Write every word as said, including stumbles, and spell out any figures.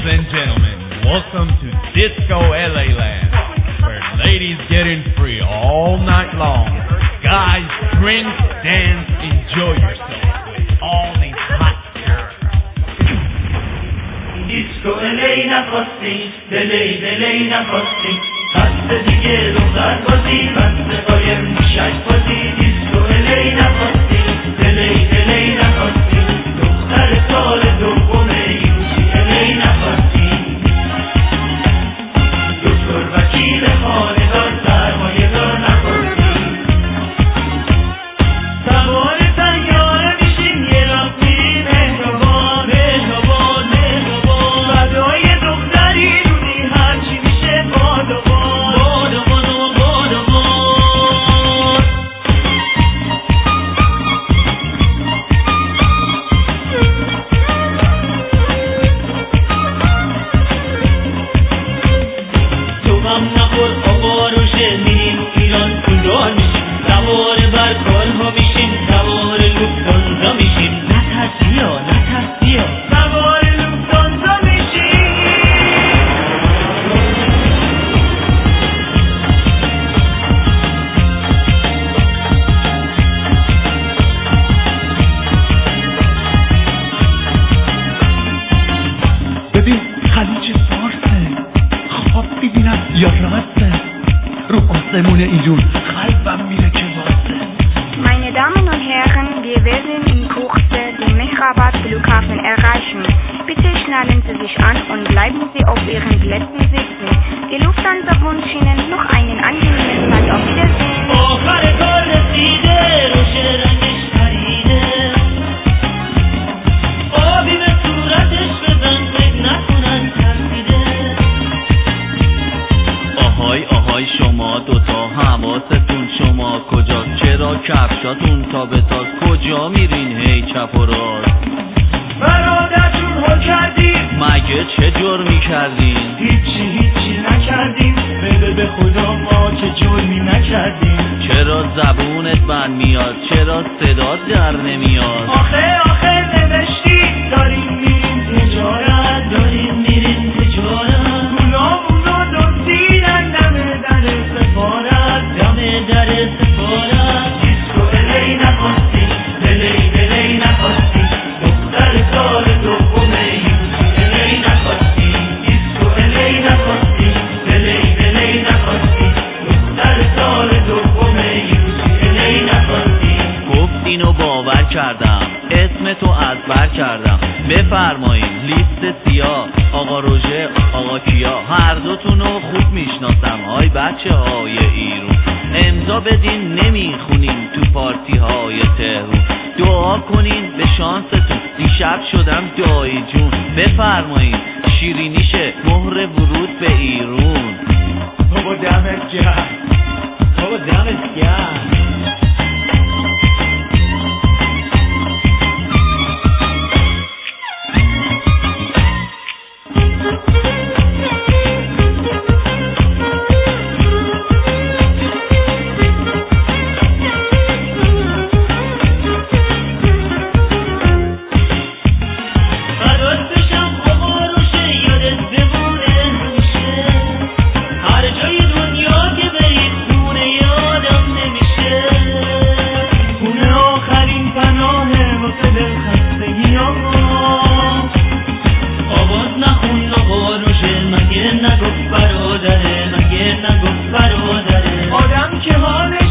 and gentlemen, welcome to Disco L A Land, where ladies getting free all night long. Guys, drink, dance, enjoy yourself with all these hot girls. Disco L A نخواستی دلی دلی نخواستی دست دیگه دختر بازی بند قایم میشک بازی دیسکو L A نخواستی دلی دلی نخواستی دختر سال دومه یوسی L A نخواستی دکتر وکیل خانه دار سرمایه دار نخواستی سوار سیاره میشیم یه راه میری مهربان مهربان مهربان بدای دختری رونی هرچی میشه بادوان بادوان و بادوان تو هم نخور آبا روشه میریم ایران پولدار میشیم سوار بر کالها میشیم سوار لوفتانزا میشیم نترس بیا نترس بیا سوار لوفتانزا میشیم ببین خلیج فارسه خواب میبینم یا راسته رو آسمون ایرون قلبم میره که واسه Meine Damen und Herren, wir werden in Kürze den Mehrrabatt-Flughafen erreichen. Bitte schnallen Sie sich an und bleiben Sie auf Ihren Plätzen sitzen. Die Lufthansa wünscht Ihnen noch einen angenehmen Tag. Auf Wiedersehen. آخر کار رسیده روش رنگش پریده آبی به صورتش بزن فکر نکنن ترسیده آهای آهای شما دوتا حواستون شما کجا چرا کفشاتون تا به تاز کجا میرین هی چپ و راست برادرتون هل کردیم مگه چه جرمی کردین هیچی هیچی نکردیم بده به خدا ما که جرمی نکردیم چرا زبونت بند میاد چرا صدات در نمیاد آخه آخه نوشتی داریم میریم تجارت داریم میریم تجارت گلامون رو دزدیدن دم در سفارت دم در سفارت دیسکو L A نخواستی دلی دلی نخواستی دختر سال دومه یوسی L A نخواستی دیسکو L A نخواستی دلی دلی نخواستی دختر سال دومه یوسی L A نخواستی گفت اینو باور کردم اسم تو از بر کردم بفرمایید لیست سیاه آقا روژه آقا کیا هر دوتون رو خوب میشناسم های بچه های ایرون امضا بدین نمیخونین تو پارتی های تهرون دعا کنین به شانستون دیشب شدم دایی جون بفرمایید شیرینیشه مهر ورود به ایرون بابا دمت گرم بابا دمت گرم آدم که حالش